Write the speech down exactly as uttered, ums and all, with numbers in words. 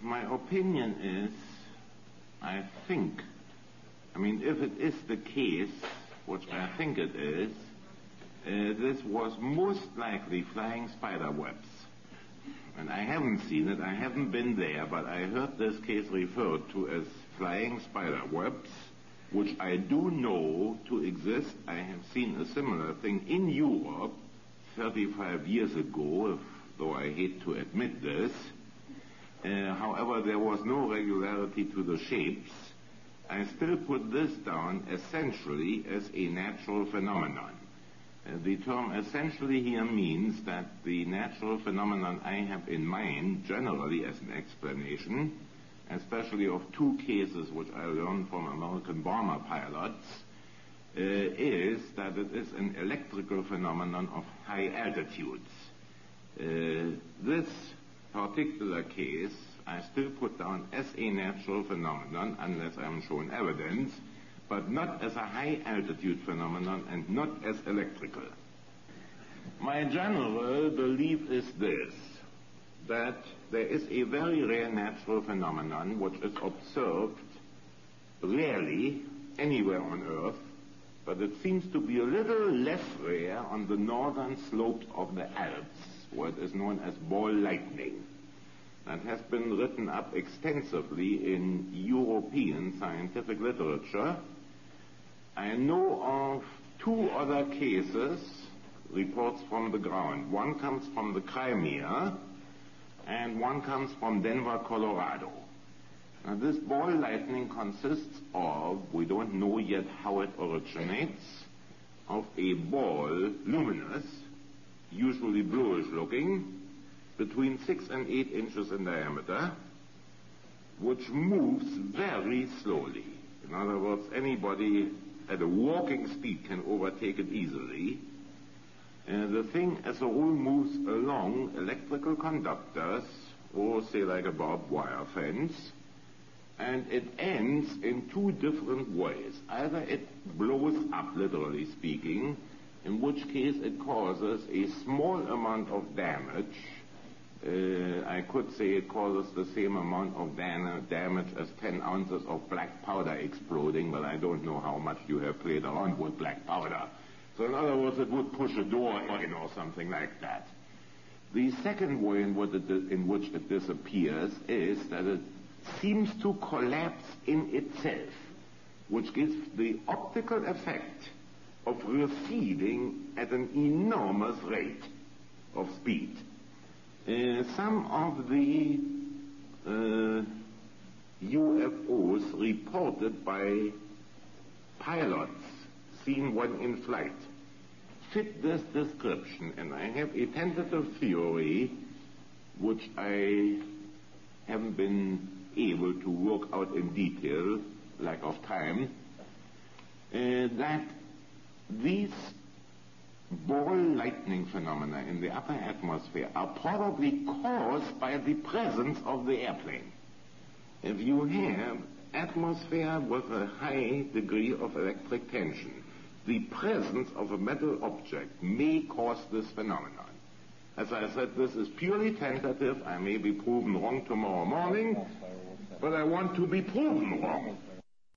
my opinion is, I think, I mean, if it is the case, which I think it is, uh, this was most likely flying spider webs. And I haven't seen it, I haven't been there, but I heard this case referred to as flying spider webs, which I do know to exist. I have seen a similar thing in Europe thirty-five years ago, if, though I hate to admit this. Uh, however, there was no regularity to the shapes. I still put this down essentially as a natural phenomenon. Uh, the term essentially here means that the natural phenomenon I have in mind, generally as an explanation, especially of two cases which I learned from American bomber pilots, uh, is that it is an electrical phenomenon of high altitudes. Uh, this particular case I still put down as a natural phenomenon unless I'm shown evidence, but not as a high altitude phenomenon and not as electrical. My general belief is this, that there is a very rare natural phenomenon which is observed rarely anywhere on Earth, but it seems to be a little less rare on the northern slopes of the Alps, what is known as ball lightning. That has been written up extensively in European scientific literature. I know of two other cases, reports from the ground. One comes from the Crimea, and one comes from Denver, Colorado. Now, this ball lightning consists of, we don't know yet how it originates, of a ball, luminous, usually bluish looking, between six and eight inches in diameter, which moves very slowly. In other words, anybody at a walking speed can overtake it easily. And the thing as a rule moves along electrical conductors, or say like a barbed wire fence, and it ends in two different ways. Either it blows up, literally speaking, in which case it causes a small amount of damage. Uh, I could say it causes the same amount of dam- damage as ten ounces of black powder exploding, but I don't know how much you have played around with black powder. So in other words, it would push a door in or something like that. The second way in which it, in which it disappears is that it seems to collapse in itself, which gives the optical effect of receding at an enormous rate of speed. Uh, some of the uh, U F Os reported by pilots seen when in flight fit this description, and I have a tentative theory which I haven't been able to work out in detail, lack of time, uh, that these ball lightning phenomena in the upper atmosphere are probably caused by the presence of the airplane. If you have atmosphere with a high degree of electric tension, the presence of a metal object may cause this phenomenon. As I said, this is purely tentative. I may be proven wrong tomorrow morning, but I want to be proven wrong.